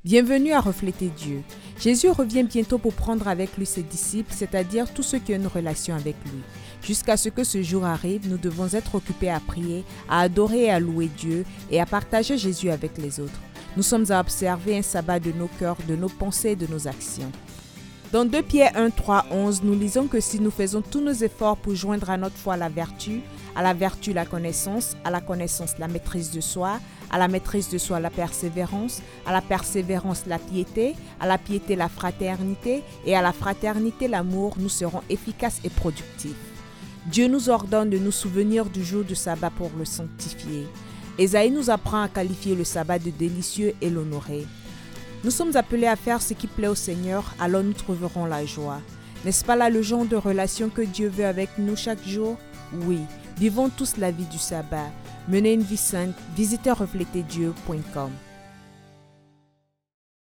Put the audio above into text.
Bienvenue à Refléter Dieu. Jésus revient bientôt pour prendre avec lui ses disciples, c'est-à-dire tous ceux qui ont une relation avec lui. Jusqu'à ce que ce jour arrive, nous devons être occupés à prier, à adorer et à louer Dieu et à partager Jésus avec les autres. Nous sommes à observer un sabbat de nos cœurs, de nos pensées et de nos actions. Dans 2 Pierre 1, 3, 11, nous lisons que si nous faisons tous nos efforts pour joindre à notre foi la vertu la connaissance, à la connaissance la maîtrise de soi, à la maîtrise de soi la persévérance, à la persévérance la piété, à la piété la fraternité et à la fraternité l'amour, nous serons efficaces et productifs. Dieu nous ordonne de nous souvenir du jour du sabbat pour le sanctifier. Ésaïe nous apprend à qualifier le sabbat de délicieux et l'honorer. Nous sommes appelés à faire ce qui plaît au Seigneur, alors nous trouverons la joie. N'est-ce pas là le genre de relation que Dieu veut avec nous chaque jour? Oui, vivons tous la vie du sabbat. Menez une vie sainte, visitez refléterdieu.com.